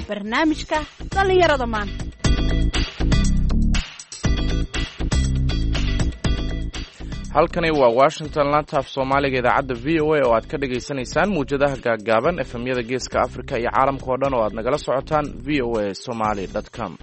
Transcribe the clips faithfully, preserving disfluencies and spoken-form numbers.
barnaamijka dhallinyarada maanta. halkani waa Washington, laanta af Soomaaliga idaacadda V O A oo aad ka dhageysanaysaan muujadaha gaagaaban efemyada geeska Afrika iyo caalamka oo dhan oo aad nagala socotaan v o a somali dot com.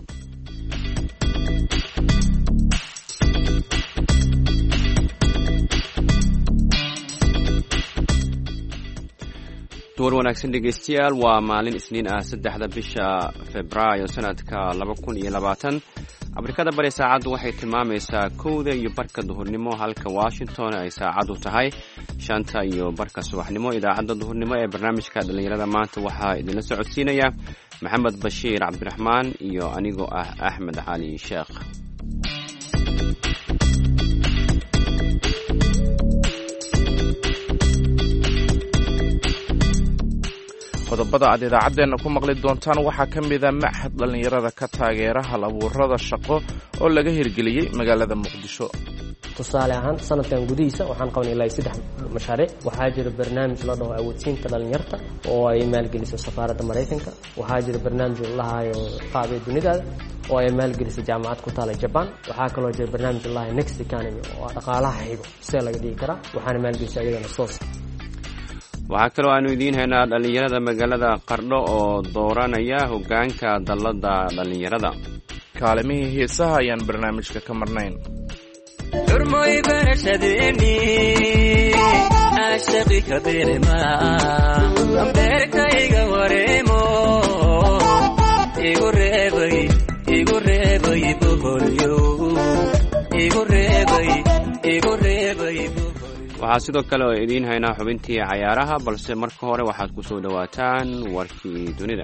duwar wanaagsan dhegeystayaal, waa maalin isniin ah saddexda bisha Febraayo sanadka laba kun iyo labaatan. Afrikada bari saacadu waxay tilmaamaysaa kowda iyo barka duhurnimo, halka Washington ay saacadu tahay shanta iyo barka subaxnimo. Idaacadda duhurnimo ee barnaamijka dhalinyarada maanta waxaa idinla socodsiinaya Maxamed Bashiir Cabdiraxmaan iyo anigoo ah Axmed Cali Sheekh. qodobada aad idaacaddeenna ku maqli doontaan waxaa ka mid a machad dhallinyarada ka taageera hal abuurada shaqo oo laga hirgeliyey magaalada Muqdisho. tusaale ahaan sanadkan gudihiisa waxaan qabanay ilaa saddex mashaariic. waxaa jira barnaamij la dhaho awoodsiinta dhalinyarta oo ay maalgeliso safaaradda Mareykanka. waxaa jira barnaamij la dhahayo qaabee dunidaada oo ay maalgeliso jaamacad ku taala Japan. waxaa kaloo jira barnaamij la dhahayo Next Economy oo dhaqaalaha xigo see laga dhigi karaa, waxaana maalgelisay iyadana soos. waxaa kaloo aanu idiin haynaa dhallinyarada magaalada Qardho oo dooranaya hoggaanka dallada dhallinyarada. kaalimihii heesaha ayaan barnaamijka ka marnayn. xurmoy barashadeeni aashaqi kadirma ambeerkayga wareemo igu reebay igu reebay boqolyo igu reebay igu reebay. waxaa sidoo kale oo idiin haynaa xubintii cayaaraha, balse marka hore waxaad ku soo dhowaataan warkii dunida.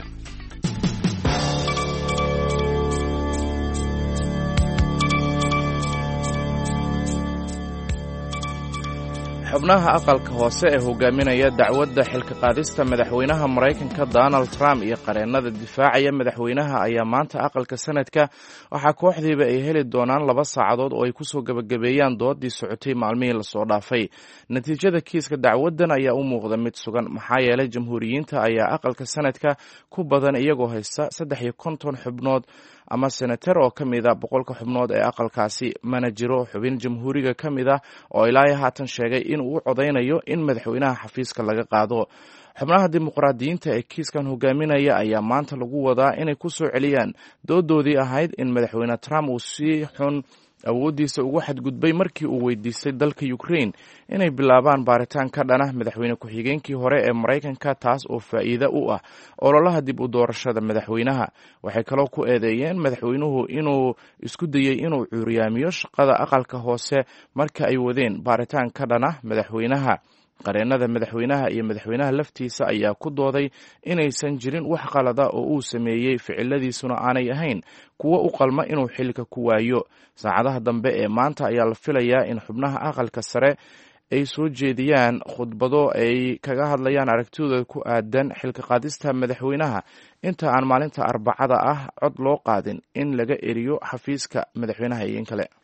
xubnaha aqalka hoose ee hogaaminaya dacwadda xilka qaadista madaxweynaha Mareykanka Donald Trump iyo qareennada difaacaya madaxweynaha ayaa maanta aqalka sanadka waxaa kooxdiiba ay heli doonaan laba saacadood oo ay ku soo gabagabeeyaan doodii socotay maalmihii lasoo dhaafay. natiijada kiiska dacwaddan ayaa u muuqda mid sugan maxaa yeelay jamhuuriyiinta ayaa aqalka sanadka ku badan iyagoo haysta saddex iyo konton xubnood ama senatar oo ka mid a boqolka xubnood ee aqalkaasi. mana jiro xubin jamhuuriga ka mid ah oo ilaa haatan sheegay in uu codaynayo in madaxweynaha xafiiska laga qaado. xubnaha dimuqraadiyiinta ee kiiskan hogaaminaya ayaa maanta lagu wadaa inay ku soo celiyaan doodoodii ahayd in madaxweyne Trump uu si xun awooddiisa ugu xadgudbay markii uu weydiistay dalka Ukraine inay bilaabaan baaritaan ka dhana madaxweyne ku-xigeenkii hore ee Mareykanka, taas oo faa'iido u ah ololaha dib u doorashada madaxweynaha. waxay kaloo ku eedeeyeen madaxweynuhu inuu isku dayey inuu cuuriyaamiyo shaqada aqalka hoose marka ay wadeen baaritaan ka dhana madaxweynaha. qareennada madaxweynaha iyo madaxweynaha laftiisa ayaa ku dooday inaysan jirin wax qalada oo uu sameeyey, ficiladiisuna aanay ahayn kuwo u qalma inuu xilka ku waayo. saacadaha dambe ee maanta ayaa la filayaa in xubnaha aqalka sare ay soo jeediyaan khudbado ay kaga hadlayaan aragtidooda ku aadan xilka qaadista madaxweynaha inta aan maalinta Arbacada ah cod loo qaadin in laga eriyo xafiiska madaxweynaha iyo in kale.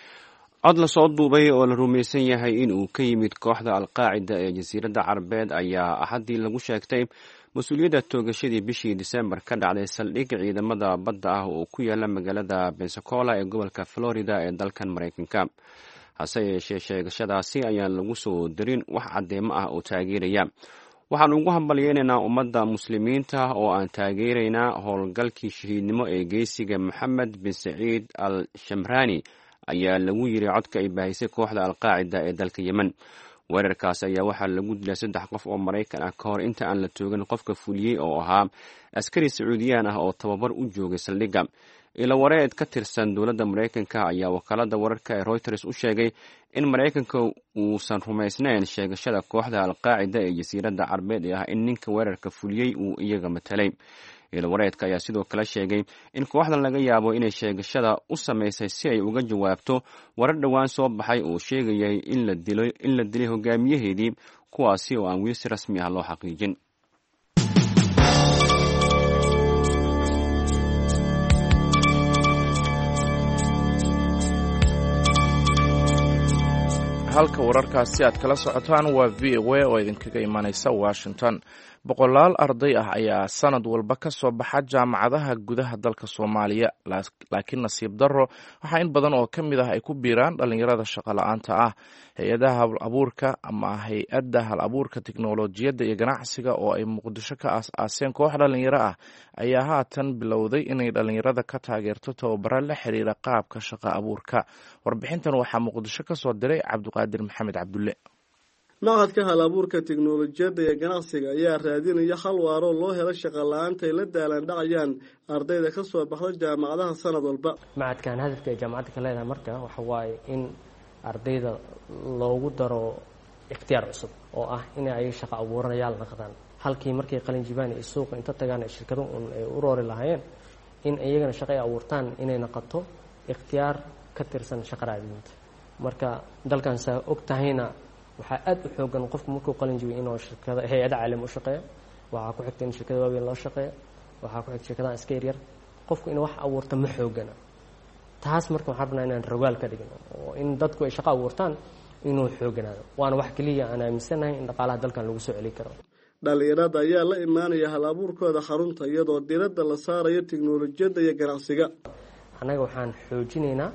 cod la soo duubay oo la rumaysan yahay in uu ka yimid kooxda Al-Qaacida ee jasiiradda Carabeed ayaa axadii lagu sheegtay mas-uuliyadda toogashadii bishii Diseembar ka dhacday saldhig ciidamada badda ah oo ku yaala magaalada Pensacola ee gobolka Florida ee dalkan Mareykanka. hase yeeshee sheegashadaasi ayaan lagu soo darin wax caddeemo ah oo taageeraya. waxaan ugu hambalyeynaynaa ummadda muslimiinta oo aan taageeraynaa howlgalkii shahiidnimo ee geesiga Moxamed bin Saciid al-Shamrani ayaa lagu yiri codka ay baahisay kooxda Al-Qaacida ee dalka Yemen. weerarkaas ayaa waxaa lagu dilay saddex qof oo Mareykan ah ka hor inta aan la toogan qofka fuliyey oo ahaa askari Sacuudiyaan ah oo tababar u joogay saldhigga. ila wareed ka tirsan dowladda Mareykanka ayaa wakaalada wararka ee Reuters u sheegay in Mareykanka uusan rumaysnayn sheegashada kooxda Al-Qaacida ee jasiiradda Carabeed ee ah in ninka weerarka fuliyey uu iyaga matalay. ila wareedka ayaa sidoo kale sheegay in kooxdan laga yaabo inay sheegashada u samaysay si ay uga jawaabto warar dhowaan soo baxay oo sheegayay in la dilo in la dilay hogaamiyaheedii, kuwaasi oo aan weli si rasmi ah loo xaqiijin. halka wararkaasi aad kala socotaan waa v o a oo idinkaga imanaysa washington. boqolaal arday ah ayaa sanad walba ka soo baxa jaamacadaha gudaha dalka Soomaaliya, laakiin nasiib darro waxaa in badan oo ka mid ah ay ku biiraan dhalinyarada shaqo la'aanta ah. Hay-adaha hal abuurka ama hay-adda hal abuurka tiknoolajiyadda iyo ganacsiga oo ay Muqdisho ka aas-aaseen koox dhalinyaro ah ayaa haatan bilowday inay dhalinyarada ka taageerto tababaro la xiriira qaabka shaqo abuurka. Warbixintan waxaa Muqdisho ka soo diray Cabdiqaadir Maxamed Cabdulle. maqadka hal abuurka tiknoolajiyadda iyo ganacsiga ayaa raadinaya hal waaro loo helo shaqo la'aanta ay la daalaan dhacayaan ardayda ka soo baxda jaamacadaha sanad walba. macadkan hadafka ay jaamacadda ka leedahay marka waxa waaye in ardayda loogu daro ikhtiyaar cusub oo ah in ay shaqo abuurayaal noqdaan, halkii markay qalin jibaan iyo suuqa inta tagaan shirkado un ay u roori lahaayeen in iyagana shaqo ay abuurtaan inay noqoto ikhtiyaar ka tirsan shaqo raadinta. marka dalkan saa og tahayna waxaa aad u xoogan qofku markuu qalin jibiyo inuu shirkada hay-ada caalami u shaqeeyo, waxaa ku xigta in shirkada waaweyn loo shaqeeyo, waxaa ku xigta shirkadaha iska yaryar. qofku inuu wax abuurta ma xoogana. taas marka waxaan rabnaa inaan rogaal ka dhigno oo in dadku ay shaqo abuurtaan inuu xooganaado. waana wax keliya aan aaminsanahay in dhaqaalaha dalkan lagu soo celi karo. dhalinyarada ayaa la imaanaya hal abuurkooda xarunta iyadoo diiradda la saarayo tiknoolajiyadda iyo ganacsiga. annaga waxaan xoojinaynaa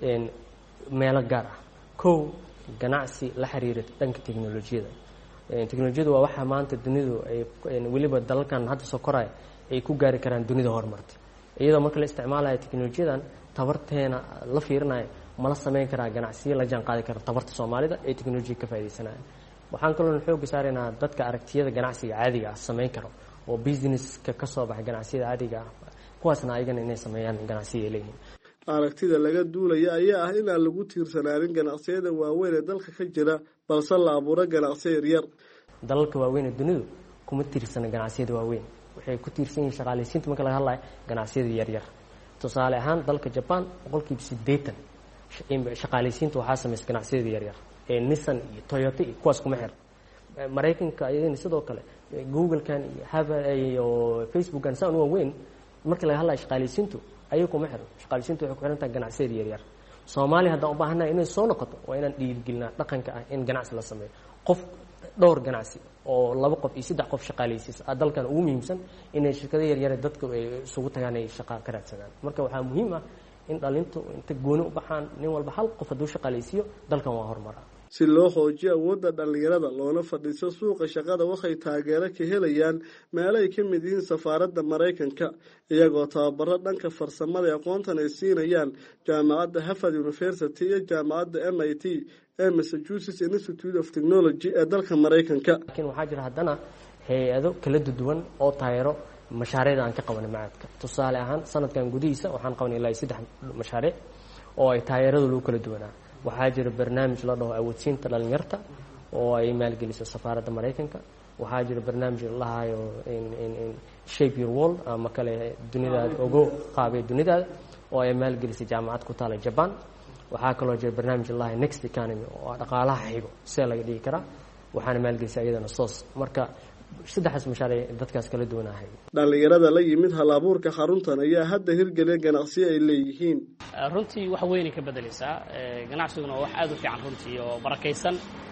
meelo gaar ah. kow, ganacsi la xiriira dhanka teknolojiyada. teknolojiyadu waa waxa maanta dunidu ay weliba dalalkan hadda soo koraya ay ku gaari karaan dunida horumartay. iyadoo marka la isticmaalayo teknolojiyadan tabarteena la fiirinayo ma la samayn karaa ganacsiyo la jaan qaadi kara tabarta Soomaalida ee teknolojiga ka faa'iideysanaya. waxaan kaloo xoog saaraynaa dadka aragtiyada ganacsiga caadiga ah samayn karo oo businesska ka soo baxa ganacsiyada caadiga ah, kuwaasna ayagana inay sameeyaan ganacsiyo leeyihiin. aragtida laga duulaya ayaa ah inaan lagu tiirsanaanin ganacsiyada waaweyn ee dalka ka jira, balse la abuuro ganacsiyo yaryar. dalalka waaweyn ee dunidu kuma tiirsana ganacsiyada waaweyn, waxay ku tiirsan yihiin shaqaaleysiinta marka laga hadlayo ganacsiyada yaryar. tusaale ahaan dalka Japan boqolkiiba siddeetan shaqaaleysiinta waxaa sameeya ganacsiyada yaryar ee Nissan iyo Toyota iyo kuwaas kuma xir. Mareykanka ayadana sidoo kale Google-kan iyo Harvard iyo Facebook-kan saan waaweyn marka laga hadlayo shaqaaleysiintu ayuu kuma xiran. shaqaaleysiintu waxay ku xiran tahay ganacsiyada yaryar. Soomaaliya haddaan u baahanahay inay soo noqoto waa inaan dhiirigelinaa dhaqanka ah in ganacsi la sameeyo. qof dhowr ganacsi oo laba qof iyo saddex qof shaqaaleysiis ah dalkan ugu muhiimsan inay shirkado yaryar dadka ay isugu tagaan ay shaqo ka raadsadaan. marka waxaa muhiim ah in dhalintu inta gooni u baxaan nin walba hal qof hadduu shaqaaleysiyo dalkan waa horumar. si loo xoojiyo awoodda dhalinyarada loona fadhiiso suuqa shaqada waxay taageero ka helayaan meelo ay ka mid yihiin safaaradda Mareykanka, iyagoo tababaro dhanka farsamada aqoontan ay siinayaan jaamacadda Harvard University iyo jaamacadda M I T ee Massachusetts Institute of Technology ee dalka Mareykanka. laakiin waxaa jira haddana hay-ado kala duwan oo taageero mashaariicda aan ka qabanay macadka. tusaale ahaan sanadkan gudihiisa waxaan qabanay ilaa saddex mashaariic oo ay taageeradu lagu kala duwanaa. waxaa jira barnaamij la dhaho awoodsiinta dhalinyarta oo ay maalgeliso safaaradda Mareykanka. waxaa jira barnaamij la hayo in in in shape your world ama kale dunida ugu qaabay dunida oo ay maalgelisay jaamacad ku taala Japan. waxaa kaloo jira barnaamij la hayo next economy oo dhaqaalaha xigo si laga dhigi kara, waxaana maalgelisay iyadana soos. marka saddexdaas mashaariic dadkaas kala duwanahay. dhalinyarada la yimid hal abuurka xaruntan ayaa hadda hirgeliyay ganacsiyo ay leeyihiin. runtii wax weyn ka bedelaysaa ganacsiguna waa wax aad u fiican runtii oo barakaysan.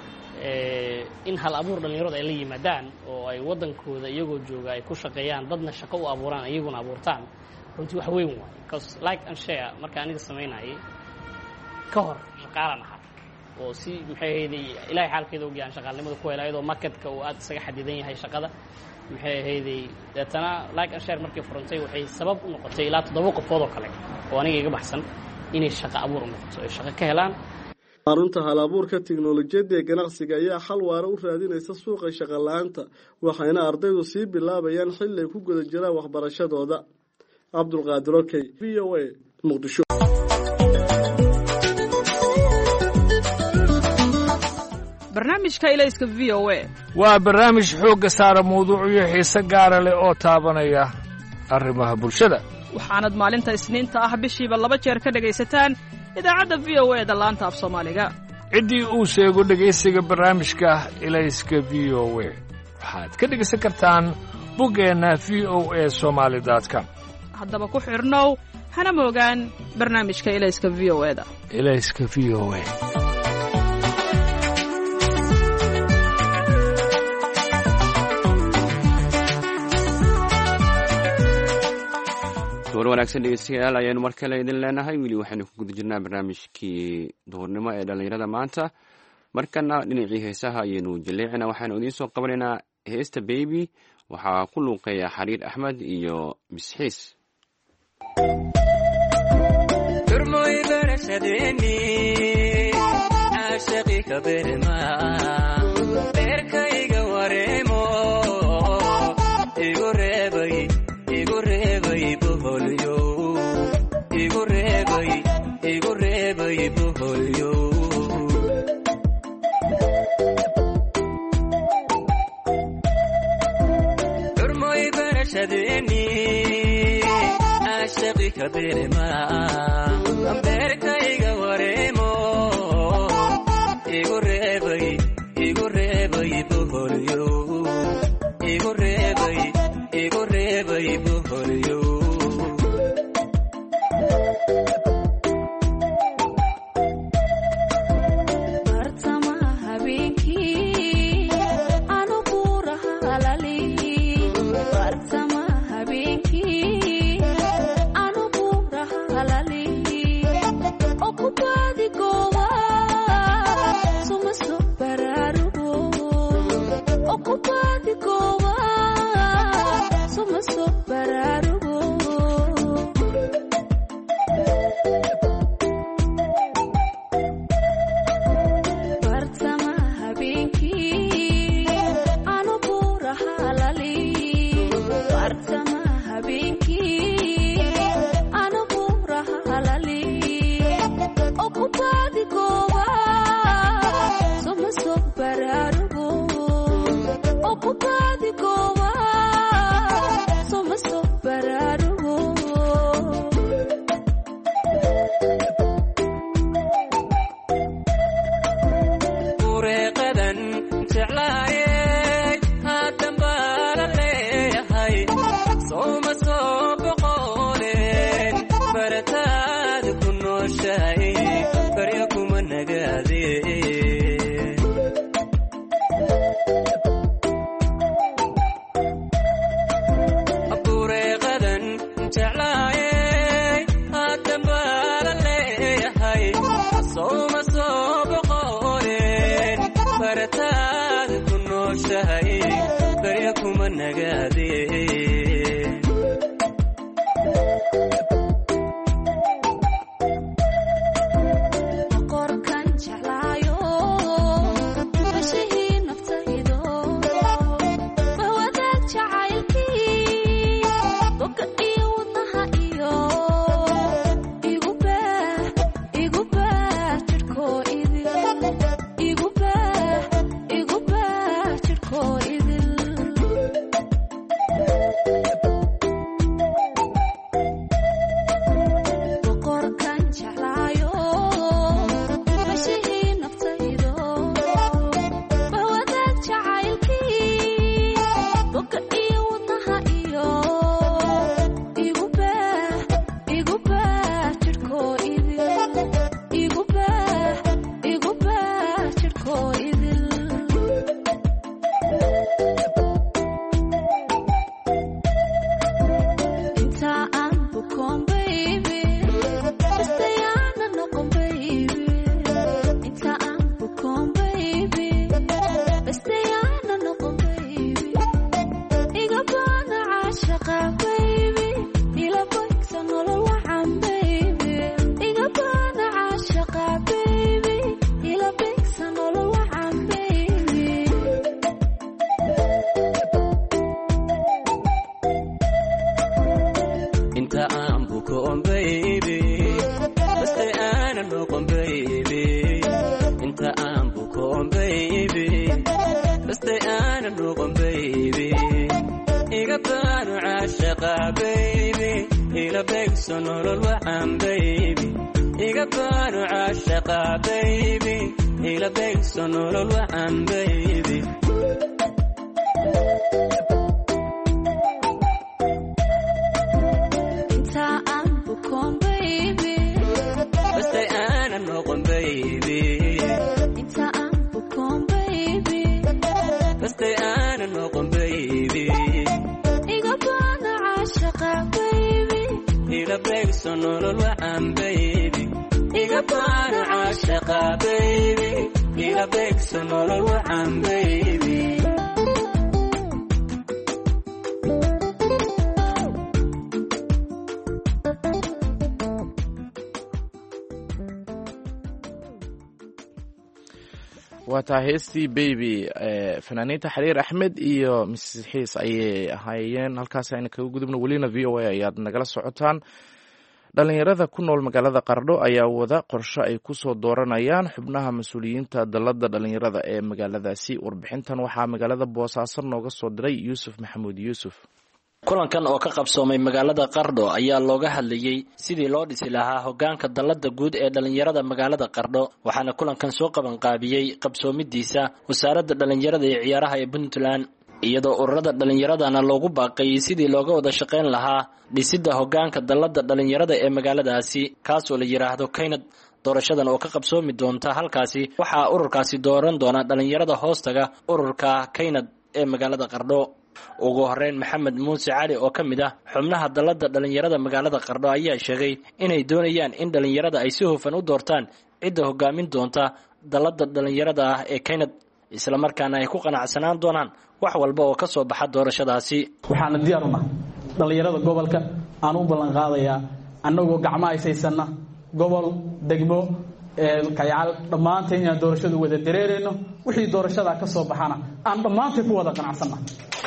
in hal abuur dhalinyarada ay la yimaadaan oo ay wadankooda iyagoo jooga ay ku shaqeeyaan, dadna shaqo u abuuraan iyaguna abuurtaan, runtii wax weyn waay. because like and share marka aniga sameynayay ka hor shaqaalan ahaa oo si maxay ahaydey ilaahay xaalkeeda ogyaan shaqaalnimada ku helay iyadoo marketka uu aad isaga xadidan yahay shaqada maxay ahaydey. deetana like and share markii furantay waxay sabab u noqotay ilaa toddoba qofood oo kale oo aniga iga baxsan inay shaqo abuur u noqoto ay shaqo ka helaan. xarunta hal abuurka tiknoolajiyadda ee ganacsiga ayaa xal waara u raadinaysa suuqa shaqo la'aanta, waxayna ardaydu sii bilaabayaan xilli ay ku guda jiraan waxbarashadooda. Cabdulqaadir Okey, V O A, Muqdisho. barnaamijka ilayska V O A waa barnaamij xoogga saara mawduucyo xiise gaara leh oo taabanaya arrimaha bulshada. waxaanad maalinta isniinta ah bishiiba laba jeer ka dhegaysataan idaacadda V O A da laanta af Soomaaliga. ciddii uu sheego dhegaysiga barnaamijka ilayska V O A waxaad ka dhegaysan kartaan boggeena v o a somali dot com. haddaba ku xirnow hana moogaan barnaamijka ilayska V O A da. ilayska V O A. wanaagsan dhegeystayaal ayaanu mar kale idin leenahay weli waxaynu ku guda jirnaa barnaamijkii duhurnimo ee dhallinyarada maanta markana dhinacii heesaha ayaynu jaleecina waxaanu idiin soo qabanaynaa heesta baby waxaa ku luuqeeya xariir axmed iyo misxiis turmoy barashadeeni caashaqi ka berma beerkayga wareemo igu reebay igu reebay boholyo igu reebay igu reebay boholyo turmoy barashadeeni caashaqi ka berma beerkayga wareemo igu reebay igu reebay boholyo igu reebay igu reebay boholyo bartamaha habeenkii anu buuraha halali bartamaha habeenkii anu buuraha halali okubaadi gooba suma soo baraarugo okubaadi gooba suma soo baraarugo bartamaha habeenkii anu buuraha halali bartamaha habeenkii anu buuraha halali okubaadi gooba suma soo baraarugo okubaadi gooba suma soo baraarugo ureeqadan jeclaayay haatan baa la leeyahay sooma soo boqoleen barataada ku nooshahay barya kuma nagaadeen ureeqadan jeclaayay haatan baa la leeyahay sooma soo boqoleen barataada ku nooshahay barya kuma nagaadeen qorkan jeclaayo bashihii naftaydo ma wadaag jacaylkii boga iyo wadnaha iyo igu baax igu baax jidhkoo idil igu baax igu baax jidhkoo idil boqorkan jeclaayo bashihii naftaydo ma wadaag jacaylkii boga iyo wadnaha iyo igu baax igu baax jidhkoo idil igu baax igu baax jidhkoo idil inta aan bukoon baby bastayaana noqon baby inta aan bukoon baby bastayaana noqon baby iga baana caashaqa baby ila boygsa nolol wacan baby iga baana caashaqa baby ila boygsa nolol wacan baby inta aan bukoon baby bastay aanan noqon baby inta aan bukoon baby bastay aanan noqon baby iga baanu caashaqa baby ila beegso nolol wacan baby iga baanu caashaqa baby ila beegso nolol wacan baby inta aan bukoon baby bastay aanan noqon baby inta aan bukoon baby bastay aanan noqon baby iga baana caashaqa baby ila beegso nolol wacan baby iga baano caashaqa baby iga beegso nolol wacan baby waa taa heestii baby fanaaniinta xariir axmed iyo misis xiis ayay ahaayeen. halkaas ayna kaga gudubno welina v o a ayaad nagala socotaan. dhalinyarada ku nool magaalada qardho ayaa wada qorsho ay kusoo dooranayaan xubnaha mas-uuliyiinta dalada dhalinyarada ee magaaladaasi. warbixintan waxaa magaalada boosaaso nooga soo diray yuusuf maxamuud yuusuf. kulankan oo ka qabsoomay magaalada qardho ayaa looga hadlayey sidii loo dhisi lahaa hogaanka dalada guud ee dhalinyarada magaalada qardho waxaana kulankan soo qabanqaabiyey qabsoomidiisa wasaaradda dhalinyarada iyo ciyaaraha ee puntland iyadoo ururada dhalinyaradana loogu baaqayey sidii looga wada shaqayn lahaa dhisidda hogaanka dalada dhalinyarada ee magaaladaasi kaasoo la yidhaahdo kaynad. doorashadan oo ka qabsoomi doonta halkaasi waxaa ururkaasi dooran doona dhalinyarada hoostaga ururka kaynad ee magaalada qardho. ugu horeyn maxamed muuse cali oo ka mid ah xubnaha dalada dhalinyarada magaalada qardho ayaa sheegay inay doonayaan in dhalinyarada ay si hufan u doortaan cidda hogaamin doonta dalada dhalinyarada ah ee kaynad islamarkaana ay ku qanacsanaan doonaan wax walba oo ka soo baxa doorashadaasi. waxaana diyaar u nahay dhalinyarada gobolka aan u ballan qaadayaa annagoo gacmo aysaysana gobol degmo kayaal dhammaanteen inaan doorashadu wada dareerayno wixii doorashadaa ka soo baxana aan dhammaanteen ku wada qanacsanna.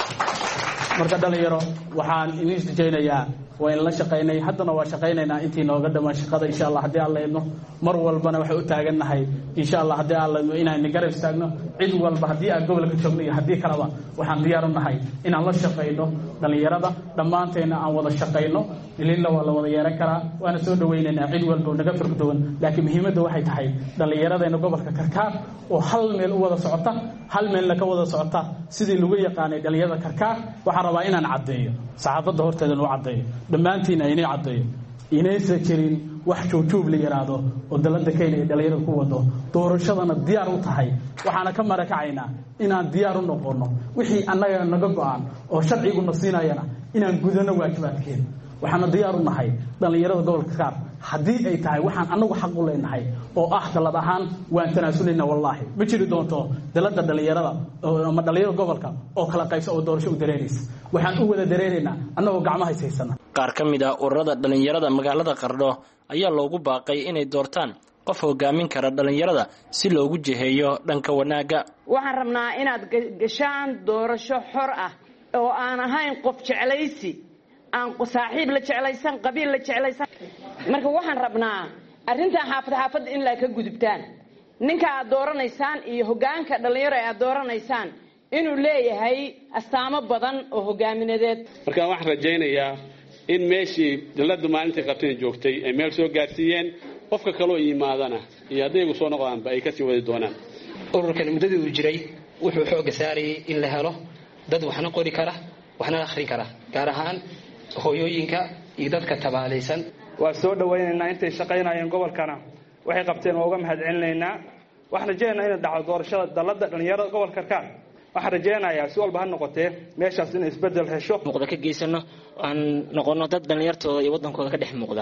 marka dhalinyaro waxaan idin rajaynayaa waa in la shaqaynay haddana waa shaqaynaynaa intii nooga dhamaan shaqada insha allah haddii aan leedno mar walbana waxay u taagannahay insha allah haddii aan leedno inaan garab istaagno cid walba haddii aan gobolka joogno iyo haddii kaleba waxaan diyaar u nahay inaan la shaqayno dhalinyarada dhammaanteena aan wada shaqayno. ilila waa la wada yeeran karaa waana soo dhawaynaynaa cid walba naga firgdowan laakiin muhiimadda waxay tahay dhallinyaradeenna gobolka karkaar oo hal meel u wada socota hal meelna ka wada socota sidii lagu yaqaanay dhalinyarada karkaar. waxaan rabaa inaan caddeeyo saxaafadda horteedan u caddeeyo dhammaantiina inay caddeeyo inaysan jirin wax juubjuub la yidhaahdo oo dalada kenya ee dhalinyarada ku wado doorashadana diyaar u tahay. waxaana ka marakacaynaa inaan diyaar u noqono wixii annaga naga go-aan oo sharciguna siinayana inaan gudano waajibaadkeeda. waxaana diyaar u nahay dhalinyarada gobolka kaar haddii ay tahay waxaan annagu xaq u leenahay oo ah dalad ahaan waan tanaasulayna wallaahi ma jiri doonto dalada dhalinyarada ama dhalinyarada gobolka oo kala qaybsa oo doorasho u dareeraysa. waxaan u wada dareeraynaa annagoo gacmaha haysana. qaar ka mid ah ururada dhalinyarada magaalada qardho ayaa loogu baaqay inay doortaan qof hogaamin kara dhalinyarada si loogu jiheeyo dhanka wanaagga. waxaan rabnaa inaad gashaan doorasho xor ah oo aan ahayn qof jeclaysi aan saaxiib la jeclaysan qabiil la jeclaysan. marka waxaan rabnaa arrintan xaafad xaafad in la ka gudubtaan ninka aad dooranaysaan iyo hogaanka dhalinyaro aad dooranaysaan inuu leeyahay astaamo badan oo hogaamineed. marka waxaan rajaynayaa in meeshii daladu maalintii qabteen joogtay ay meel soo gaarsiiyeen qofka kale oo yimaadana iyo hadaygu soo noqdaanba ay ka sii wadi doonaan. ururkan muddadii uu jiray wuxuu xooga saarayay in la helo dad waxna qori kara waxna akhrin kara gaar ahaan hooyooyinka iyo dadka tabaalaysan. waa soo dhawaynaynaa intay shaqaynayeen gobolkana waxay qabteen waa uga mahadcelinaynaa. waxaan rajaynaynaa inay dhacdo doorashada dalada dhalinyarada gobolka karkaar. waxaan rajaynayaa si walba ha noqotee meeshaas inay isbedel hesho muuqda ka geysano aan noqono dad dhalinyartooda iyo wadankooda ka dhex muuqda.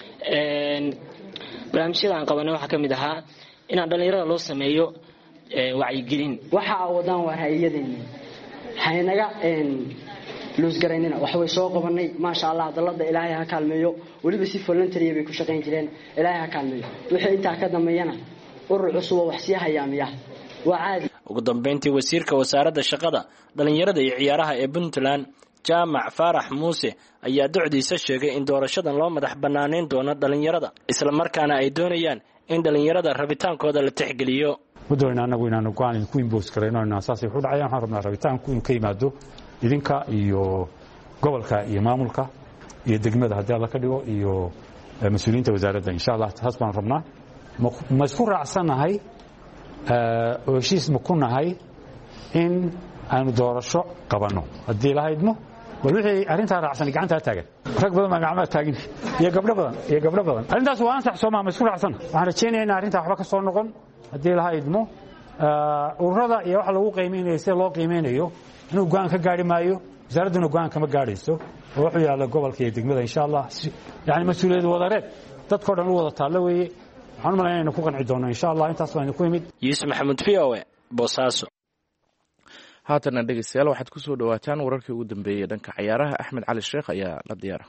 barnaamijyada aan qabanay waxaa ka mid ahaa inaan dhalinyarada loo sameeyo wacyigelin. waxa wadaan waa hay'adeenni haynaga luusgaraynina wax way soo qabanay maasha allah dalada ilaahay ha kaalmeeyo waliba si voluntary bay ku shaqayn jireen ilaahay ha kaalmeeyo wixii inta ka dambeeyana urur cusub wax si hayaamiya waa caadi. ugu dambeyntii wasiirka wasaaradda shaqada dhalinyarada iyo ciyaaraha ee puntland jaamac faarax muuse ayaa docdiisa sheegay in doorashadan loo madax banaaneyn doono dhalinyarada islamarkaana ay doonayaan in dhalinyarada rabitaankooda la tixgeliyo. muddoona anagu inaanu go-aan ku imboos karayno asaasay wuxuu dhacayaan waxaan rabnaa rabitaanku inuu ka yimaado idinka iyo gobolka iyo maamulka iyo degmada haddii alla ka dhigo iyo mas-uuliyiinta wasaaradda insha allah taas baan rabnaa. ma isku raacsanahay oo heshiis ma ku nahay in aanu doorasho qabanno haddii la haydmo bal wixii arrintaa raacsan gacantaa taagan rag badan baa gacmaha taagin iyo gabdho badan iyo gabdho badan arrintaas waa ansax soomaa ma isku raacsan. waxaan rajaynayaa in arrintaa waxba ka soo noqon haddii la haydmo ururada iyo waxa lagu qiimeynayo sida loo qiimeynayo inuu go-aan ka gaari maayo wasaaradduna go-aan kama gaadhayso oo wuxuu yaalla gobolka iyo degmada insha allah yani mas-uuliyad wadareed dadkao dhan u wada taallo weeye waxaan u malayn inaynu ku qanci doonno insha allah intaas baa idinku yimid yuusuf maxamuud v o e boosaaso. haatana dhegeystayaal waxaad ku soo dhawaataan wararkii ugu dambeeyey dhanka cayaaraha. axmed cali sheekh ayaa la diyaara.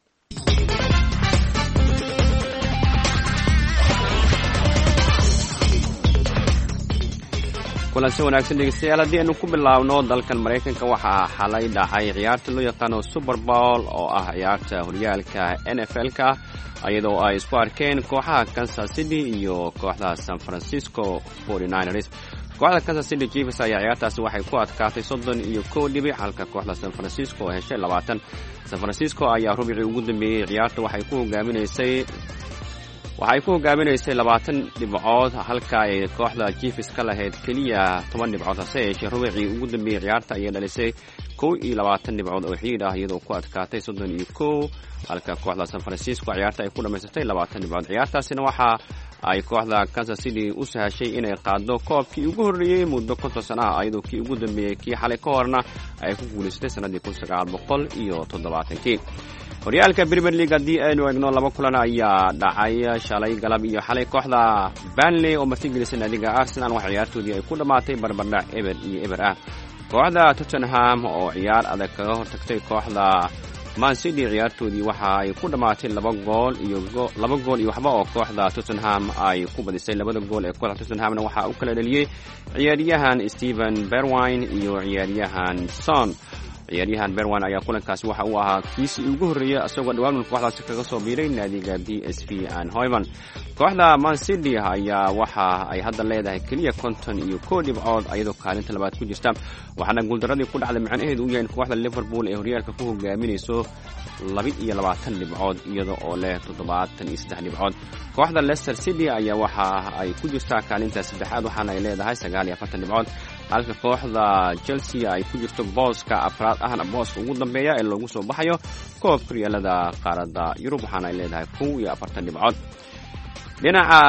kulansi wanaagsan dhegeystayaal haddii aynu ku bilaabno dalkan maraykanka waxaa xalay dhacay ciyaarta loo yaqaano super bowl oo ah ciyaarta horyaalka n f l-ka iyadoo ay isku arkeen kooxaha kansas city iyo kooxda san francisco forty-niners. kooxda kansas city chiefs ayaa ciyaartaasi waxay ku adkaatay soddon iyo kow dhibic halka kooxda san francisco oo heshay labaatan. san francisco ayaa rubicii ugu dambeeyey ciyaarta waxay ku hogaaminaysay waxay ku hogaaminaysay labaatan dhibcood halka ay kooxda chiefs ka lahayd keliya toban dhibcood hase yeeshee rubicii ugu dambeeyey ciyaarta ayay dhalisay kow iyo labaatan dhibcood oo xidhiidh ah iyadoo ku adkaatay soddon iyo kow halka kooxda san francisco ciyaarta ay ku dhammaysatay labaatan dhibcood. ciyaartaasina waxa ay kooxda kansas city u sahashay inay qaado koobkii ugu horreeyey muddo konton sano ah iyadoo kii ugu dambeeyey kii xalay ka horna ay ku guulaysatay sannaddii kun sagaal boqol iyo toddobaatankii. horyaalka premier league haddii aynu eegno laba kulan ayaa dhacay shalay galab iyo xalay. kooxda banley oo martigelisay naadiga arsenal wax ciyaartoodii ay ku dhammaatay barbardhac eber iyo eber ah. kooxda tottenham oo ciyaar adag kaga hortagtay kooxda man city ciyaartoodii waxa ay ku dhammaatay laba gool iyo laba gool iyo waxba oo kooxda tottenham ay ku badisay. labada gool ee kooxda tottenhamna waxaa u kala dhaliyey ciyaaryahan stephen berwine iyo ciyaaryahan son. ciyaaryahan berwan ayaa kulankaasi waxa uu ahaa kiisii ugu horreeyey isagoo dhawaan kooxdaasi kaga soo biiray naadiga b s v eindhoven. kooxda man city ayaa waxa ay hadda leedahay keliya konton iyo kow dhibcood iyadoo kaalinta labaad ku jirta waxaana guuldaradii ku dhacday macnaheedu uu yahay in kooxda liverpool ee horyaalka ku hogaaminayso laba iyo labaatan dhibcood iyada oo leh toddobaatan iyo saddex dhibcood. kooxda leicester city ayaa waxa ay ku jirtaa kaalinta saddexaad waxaana ay leedahay sagaal iyo afartan dhibcood halka kooxda chelsea ay ku jirto booska afraad ahna booska ugu dambeeya ee loogu soo baxayo koobka horyaalada qaaradda yurub waxaana ay leedahay kow iyo afartan dhibcood. dhinaca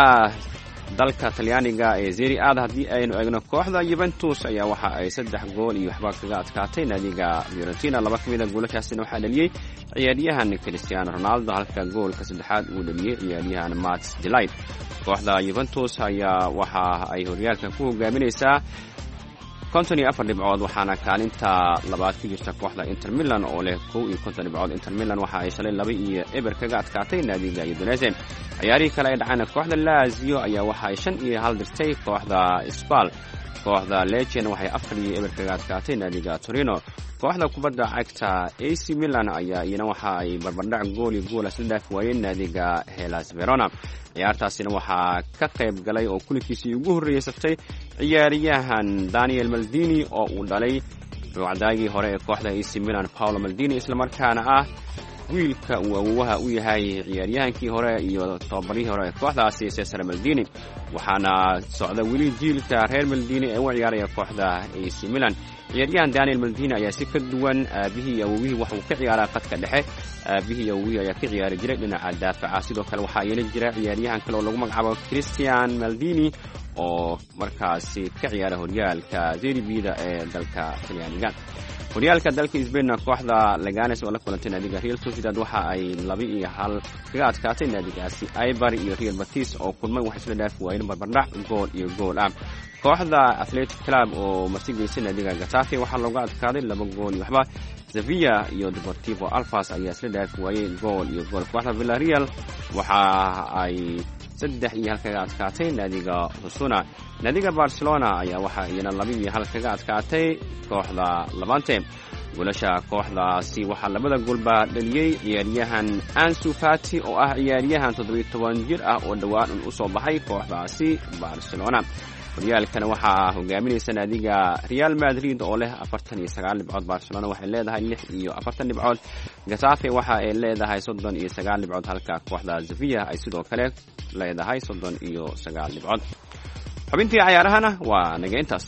dalka talyaaniga ee serie a haddii aynu eegno kooxda Juventus ayaa waxa ay saddex gool iyo waxba kaga adkaatay naadiga Fiorentina. laba ka mid ah goolashaasina waxaa dhaliyey ciyaaryahan Cristiano Ronaldo halka goolka saddexaad uu dhaliyey ciyaaryahan Mats Delight. kooxda Juventus ayaa waxa ay horyaalka ku hogaaminaysaa konton iyo afar dhibcood waxaana kaalinta labaad ku jirta kooxda Inter Milan oo leh kow iyo konton dhibcood. Inter Milan waxa ay shalay laba iyo eber kaga adkaatay naadiga Udinese. ciyaarihii kale ay dhacayna kooxda Lazio ayaa waxa ay shan iyo hal dirtay kooxda Spal. kooxda Lecce waxay afar iyo eber kaga adkaatay naadiga Torino. kooxda kubadda cagta A C Milan ayaa iyana waxa ay barbardhac gool iyo gool isla dhaaf waayeen naadiga Hellas Verona. ciyaartaasina waxaa ka qayb galay oo kulankiisii ugu horreeyay saftay ciyaaryahan Daniel Maldini oo uu dhalay ruucdaagii hore ee kooxda A C Milan Paolo Maldini islamarkaana ah wiilka uu awoowaha u yahay ciyaaryahankii hore iyo tababarihii hore ee kooxdaasi Cesare Maldini. waxaana socda weli jiilka reer Maldini ee u ciyaaraya kooxda A C Milan. ciyaaryahan Daniel Maldini ayaa si ka duwan aabihii iyo awowihii waxa uu ka ciyaaraa qadka dhexe. aabihii iyo awowihii ayaa ka ciyaari jiray dhinaca daafaca. sidoo kale waxaa yeelan jira ciyaaryahan kale oo lagu magacaabo Christian Maldini oo markaasi ka ciyaara horyaalka Serie B-da ee dalka Talyaaniga. horyaalka dalka Spain kooxda Leganes oo la kulantay naadiga Real Sociedad waxa ay laba iyo hal kaga adkaatay naadigaasi. Eibar iyo Real Betis oo kulmay waxay isla dhaaf waayeen barbardhac gool iyo gool ah. kooxda Athletic Club oo martigelisay naadiga Getafe waxaa looga adkaaday laba gool iyo waxba. Sevilla iyo Deportivo Alfas ayaa isla dhaaf waayeen gool iyo gool. kooxda Villarreal waxa ay saddex iyo hal kaga adkaatay naadiga Osasuna. naadiga Barcelona ayaa waxa iyana laba iyo hal kaga adkaatay kooxda Levante. goolasha kooxdaasi waxaa labada goolba dhaliyey ciyaaryahan Ansu Fati oo ah ciyaaryahan toddoba iyo toban jir ah oo dhawaan u soo baxay kooxdaasi Barcelona. horyaalkana waxaa hogaaminaysa naadiga Real Madrid oo leh afartan iyo sagaal dhibcood. Barcelona waxay leedahay lix iyo afartan dhibcood. Getafe waxa ay leedahay soddon iyo sagaal dhibcood halka kooxda Sevilla ay sidoo kale leedahay soddon iyo sagaal dhibcood. xubintii ciyaarahana waa naga intaas.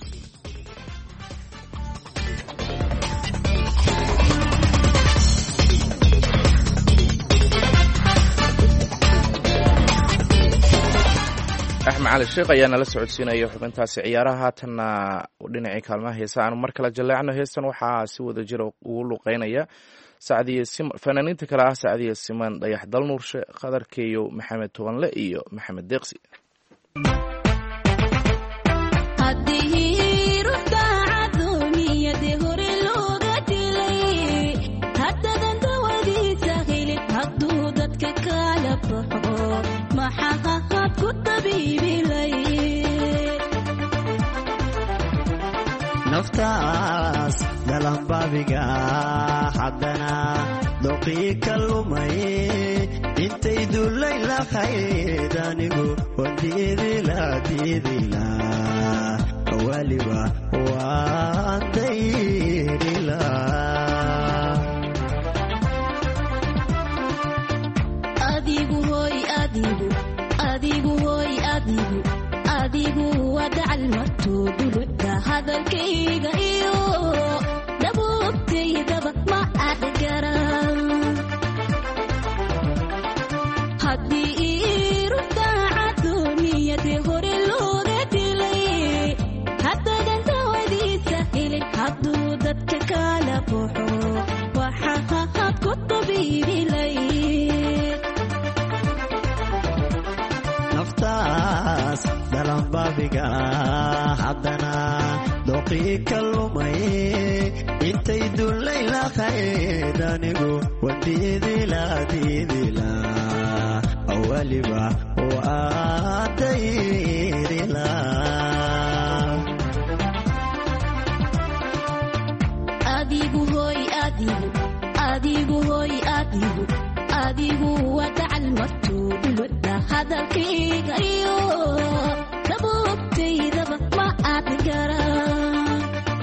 axmed cali sheekh ayaa nala socodsiinaya xubintaasi ciyaaraha. haatanna dhinacii kaalmaha heesa aanu mar kale jaleecno. heestan waxaa si wada jira ugu luqeynaya fanaaniinta kale ah sacdiye siman, dayax dal nuurshe, khadar keeyo, maxamed tobanle iyo maxamed deeqsi. naftaas dalanbaabiga haddana doqii ka lumay intay dullay lahayd anigu wandiidila diidila waliba waan dayrila adigu hoy adigu adigu hoy adigu adigu wadacal martuuduludha hadalkayga iyo dhabuubtaydaba ma adgaran haddii ii rudaacadooniyadii hore looga dilay haddadan dawadiisa helin hadduu dadka kala baxo waxaad ku dabiibilayd naftaas dalanbaabiga haddana doqii ka lumay intay dullay lahayd anigu wandiidila diidila waliba waan dayrila adigu hoy adigu adigu hoy adigu adigu wadacal martuuduludha hadalkayga iyo dhabuubtaydaba ma adgaran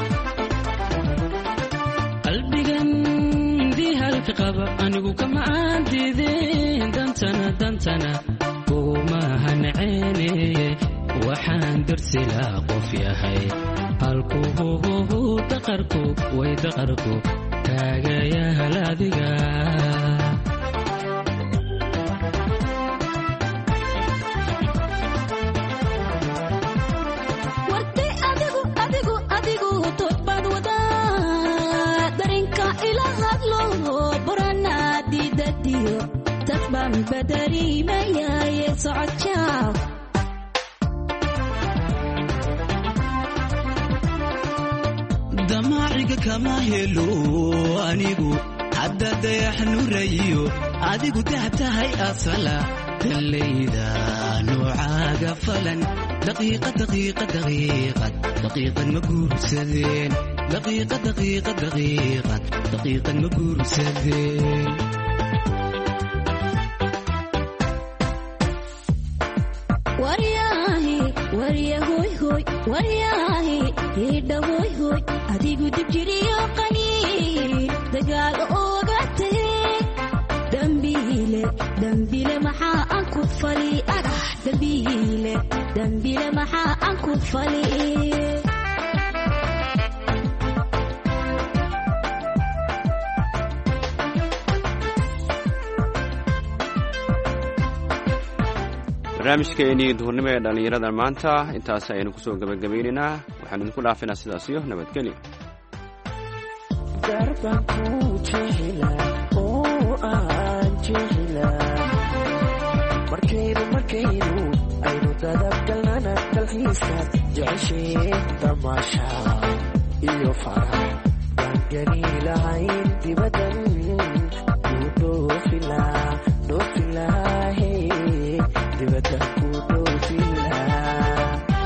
qalbigan dihalka qaba anigu kama aandiideen dantana dantana uguma hanceene waxaan darsilaa qof yahay halkuhuhuhu daqarku way daqarku taagayahal adiga badariimayaye socodjaaw damaaciga kama helo anigu hadda dayax nurayo adigu dahtahay asala dallayda noocaaga falan daqiiqa daqiiqa daqiiqad daqiiqad ma guursadeen daqiiqa daqiiqa daqiiqad daqiiqad ma guursadeen waryaahi idhawoy hoy adigu dibjiriyo qaniin dagaal ooga tagey dambiile dambiile maxaa aan ku fali agax dambiile dambiile maxaa aan ku fali barnaamijkeenii duhurnimo ee dhallinyarada maanta intaas ayaynu kusoo gabagabaynaynaa waxaanu idinku dhaafinaa sidaas iyo nabadgelyo darbaan kuu jeclaa oo aan jeclaa markaynu markaynu aynu dadabgalnana dalxiiska jeceshee damaasha iyo farax baan geli lahayn dibadan kuu dhoofilaa dhoofilaahe dibadda kuu dhoofilaa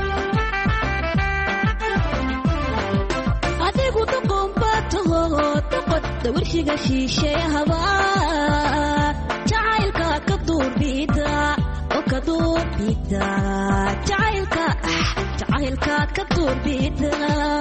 adigu doqonbaataho doqodda warshiga shiisheyahaba jacaylka ka duurbida oo ka duurbida jacaylka jacaylka ka duurbida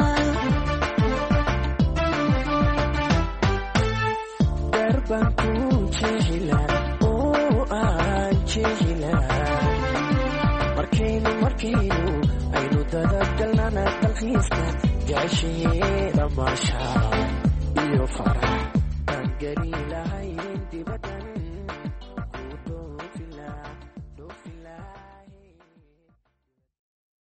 darbaan kuu jeclaa oo aan jeclaa markaynu markaynu aynu dadabgalnana dalxiiska jeceshee damaasha iyo farax baan geli lahay